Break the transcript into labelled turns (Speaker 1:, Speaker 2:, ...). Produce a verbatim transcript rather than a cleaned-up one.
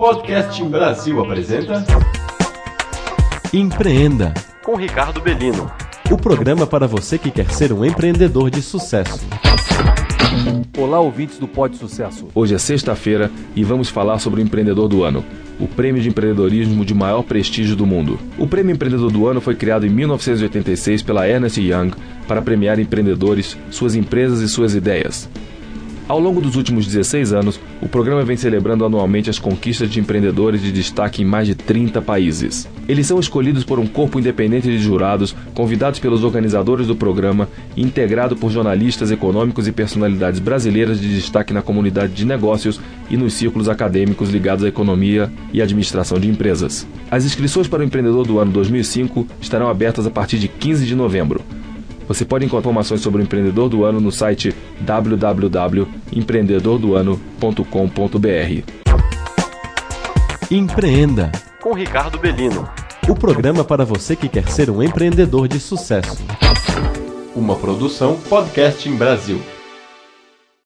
Speaker 1: Podcast Brasil apresenta
Speaker 2: Empreenda,
Speaker 3: com Ricardo Bellino.
Speaker 2: O programa para você que quer ser um empreendedor de sucesso.
Speaker 4: Olá, ouvintes do Pod Sucesso.
Speaker 5: Hoje é sexta-feira e vamos falar sobre o Empreendedor do Ano, o prêmio de empreendedorismo de maior prestígio do mundo. O Prêmio Empreendedor do Ano foi criado em mil novecentos e oitenta e seis pela Ernst Young para premiar empreendedores, suas empresas e suas ideias. Ao longo dos últimos dezesseis anos, o programa vem celebrando anualmente as conquistas de empreendedores de destaque em mais de trinta países. Eles são escolhidos por um corpo independente de jurados, convidados pelos organizadores do programa e integrado por jornalistas econômicos e personalidades brasileiras de destaque na comunidade de negócios e nos círculos acadêmicos ligados à economia e administração de empresas. As inscrições para o Empreendedor do Ano dois mil e cinco estarão abertas a partir de quinze de novembro. Você pode encontrar informações sobre o Empreendedor do Ano no site w w w ponto empreendedor do ano ponto com ponto b r.
Speaker 2: Empreenda,
Speaker 3: com Ricardo Bellino.
Speaker 2: O programa para você que quer ser um empreendedor de sucesso.
Speaker 1: Uma produção Podcast Brasil.